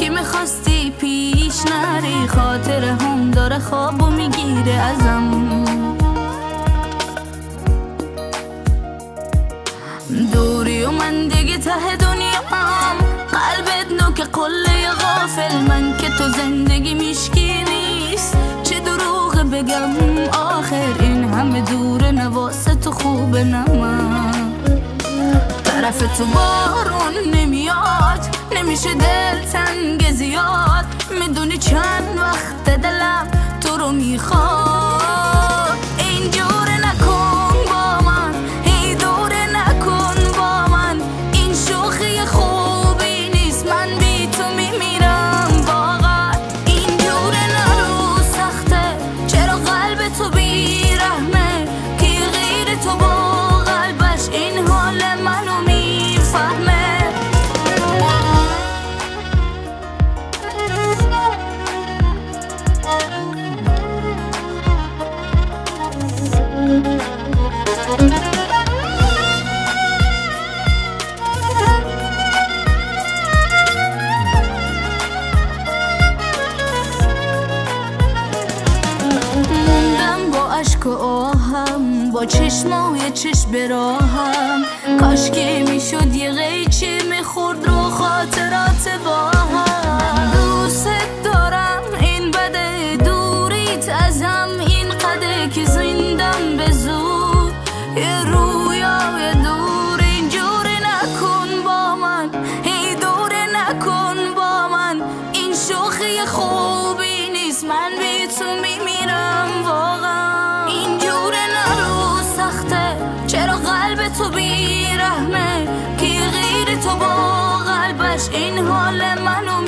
میخواستی پیش نری، خاطر هم داره خوابو میگیره ازم. دوری و من دیگه ته دنیام، قلبت نوک قله غافل، من که تو زندگی میشکی نیست، چه دروغ بگم آخر این همه دوره نواسه تو خوبه نمم. طرف تو بارون نمیاد، نمیشه دل تنگ زیاد، میدونی چند وقت دلم تو رو میخواد. اینجوره نکن با من، هی دوره نکن با من، این شوخی خوبی نیست، من بی تو میمیرم واقعا. اینجوره نرو سخته، چرا قلب تو بیرحمه، کی غیر تو با قلبش این حال منو میفهمه. موندم با عشق و آهم، با چشمای چشم براهم، کاش که میشد یه قیچی میخورد رو خاطرات با هم. دوست دارم این بده دوریت ازم، این قده که زندم به زور، یه رویای دور. اینجوری نکن با من، هی دوره نکن با من، این شوخی خوبی نیست، من بی تو میمیرم واقعا. اینجوره نرو سخته، چرا قلب تو بیرحمه، کی غیر تو با قلبش این حال منو